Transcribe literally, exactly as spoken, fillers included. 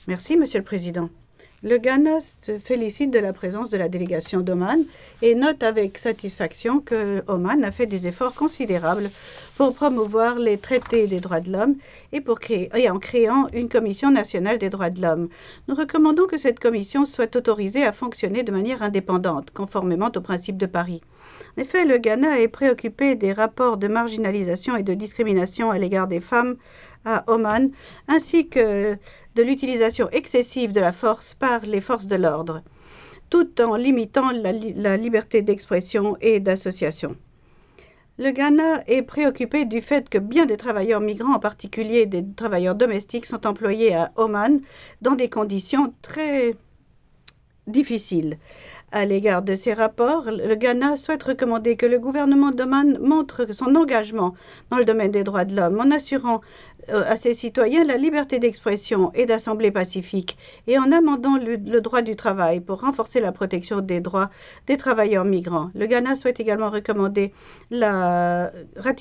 Merci, Monsieur le Président. Le Ghana se félicite de la présence de la délégation d'Oman et note avec satisfaction que Oman a fait des efforts considérables pour promouvoir les traités des droits de l'homme et, pour créer, et en créant une commission nationale des droits de l'homme. Nous recommandons que cette commission soit autorisée à fonctionner de manière indépendante, conformément aux principes de Paris. En effet, le Ghana est préoccupé des rapports de marginalisation et de discrimination à l'égard des femmes à Oman, ainsi que de l'utilisation excessive de la force par les forces de l'ordre, tout en limitant la, li la liberté d'expression et d'association. Le Ghana est préoccupé du fait que bien des travailleurs migrants, en particulier des travailleurs domestiques, sont employés à Oman dans des conditions très difficiles. À l'égard de ces rapports, le Ghana souhaite recommander que le gouvernement d'Oman montre son engagement dans le domaine des droits de l'homme en assurant euh, à ses citoyens la liberté d'expression et d'assemblée pacifique et en amendant le, le droit du travail pour renforcer la protection des droits des travailleurs migrants. Le Ghana souhaite également recommander la ratification